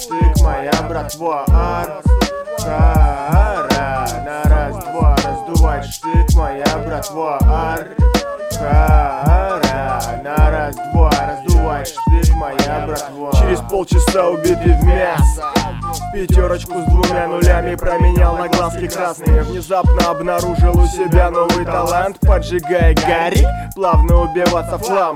штык, моя братва. Ара, на раз-два раздувать штык, моя братва. Ара, на раз-два раздувать штык, моя братва. Через полчаса убитый в мясо, пятерочку с 2 нулями променял на глазки красные. Внезапно обнаружил у себя новый талант, поджигая гарик, плавно убиваться флам.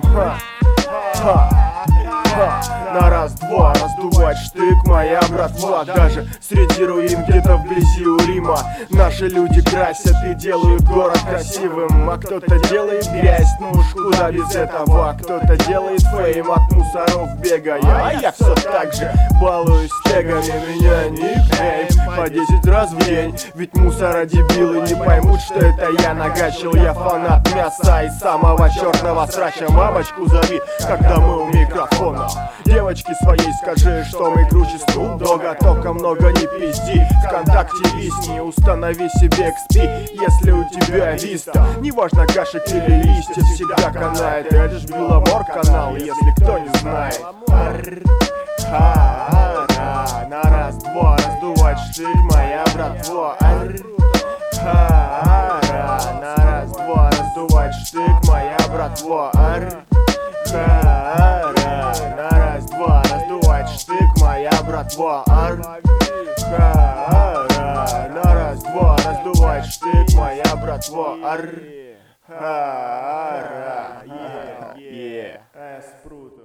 На раз-два раздувать штык, моя братва. Даже среди руин где-то вблизи у Рима наши люди красят и делают город красивым. А кто-то делает грязь, ну уж куда без этого. Кто-то делает фейм от мусоров бегая, а я все так же балуюсь тегами. Меня никнейм по 10 раз в день, ведь мусора дебилы не поймут, что это я нагачил. Я фанат мяса и самого черного срача. Мамочку зови, когда мы у микрофона. Девочке своей скажи, что мы круче Snoop Dogg, только много не пизди. Вконтакте висни, установи себе XP, если у тебя виста. Неважно, гашек или листья, всегда канает. Это ж Беломор канал, если кто не знает. На раз-два раздувать штык, моя братва. На раз-два раздувать штык, моя братва. На раз-два раздувать штык, моя братва. На раз-два раздувать штык, моя братва. Спрут.